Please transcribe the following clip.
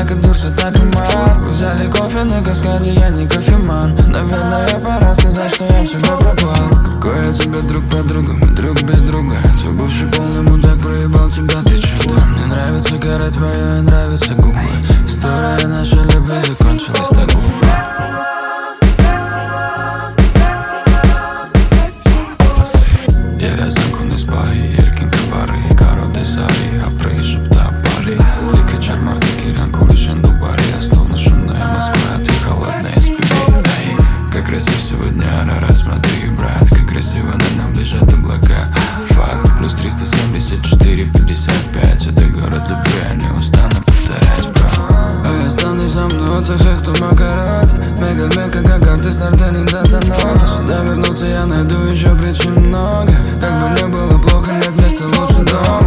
так и душа, так и мар. Мы взяли кофе на каскаде, я не кофеман. Наверное, пора сказать, что я в тебя пропал. Какой я тебе друг, подруга, мы друг без друга. Твой бывший полный мудак проебал тебя, ты чудо. Мне нравится гора твоя и нравятся губы. История нашей любви закончилась так глупо. Yere zakunis bahi, erkin kavari, karo desari, апрейши птапали. Ты качар мартыкиран, кулишен дубари. Я словно шумная Москва, а ты холодная спиби. Как красив сегодня Арарат, смотри, брат. Как красиво над нам лежат облака. Факт, плюс 374, 55. Это город любви, я не устану повторять, бро. Останусь со мной, отдыхай, кто макарат. Мега, как артист, артелин, нота. Сюда вернуться я найду еще причин много. Как бы не было плохо, нет места лучше дома.